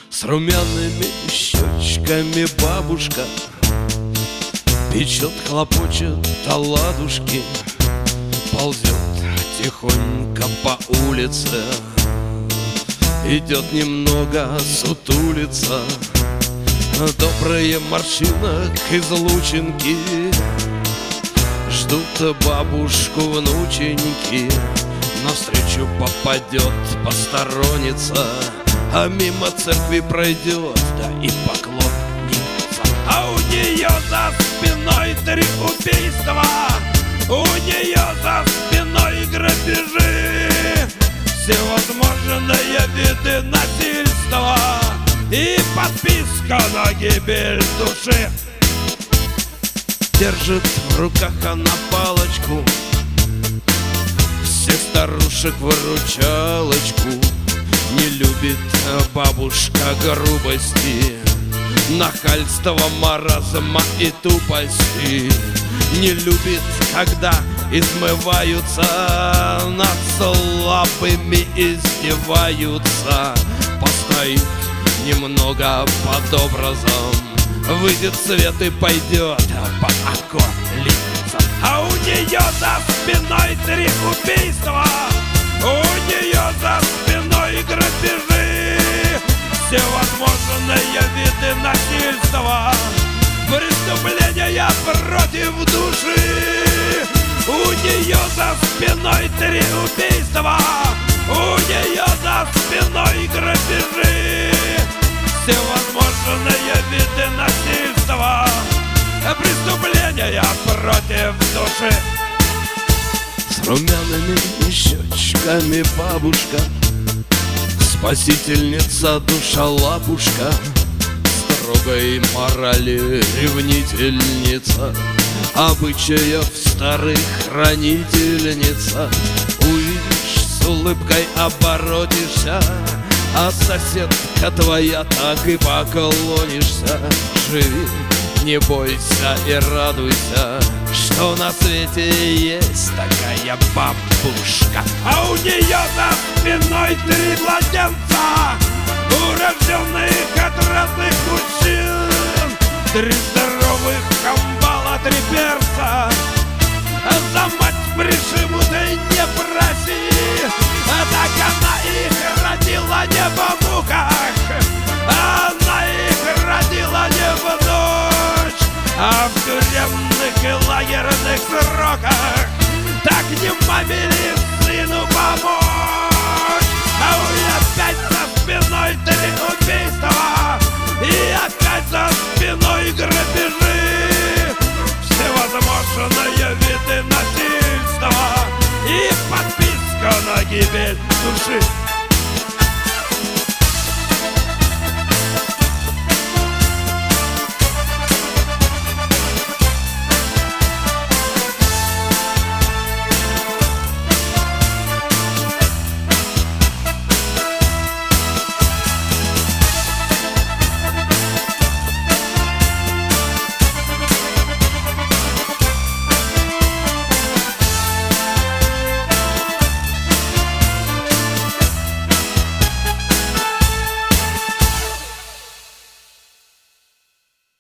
С румяными щечками бабушка печет, хлопочет оладушки, ползет тихонько по улице, идет немного сутулица. Добрые морщинок излучинки ждут бабушку внученьки. Навстречу попадет посторонница, а мимо церкви пройдет, да и поклонница. А у нее за спиной 3 убийства, у нее за спиной грабежи, всевозможные виды насильства и подписка на гибель души. Держит в руках она палочку, всех старушек выручалочку. Не любит бабушка грубости, нахальства, маразма и тупости. Не любит, когда измываются, над слабыми издеваются. Постоит немного под образом, выйдет в свет и пойдет по околицам. А у нее за спиной 3 убийства, у нее за спиной грабежи, всевозможные виды насильства, преступления против души. У нее за спиной 3 убийства, у нее за спиной грабежи, всевозможные виды насильства, преступления против души. С румяными щечками бабушка, спасительница, душа-лапушка, строгой морали ревнительница, обычаев старых хранительница. Увидишь, с улыбкой оборотишься, а соседка твоя так и поклонишься. Живи, не бойся и радуйся, что на свете есть такая бабушка. А у нее за спиной 3 младенца, урожденных от разных мужчин, 3 здоровых камбала, 3 перца. За мать прижимут и не проси, так она их родила не в муках, она их родила не в ночь, а в тюремных и лагерных сроках. Так не маме ли сыну помочь? А у нее опять за спиной 3 убийства, и опять за спиной грабежи, всевозможные виды насильства и подписка на гибель души.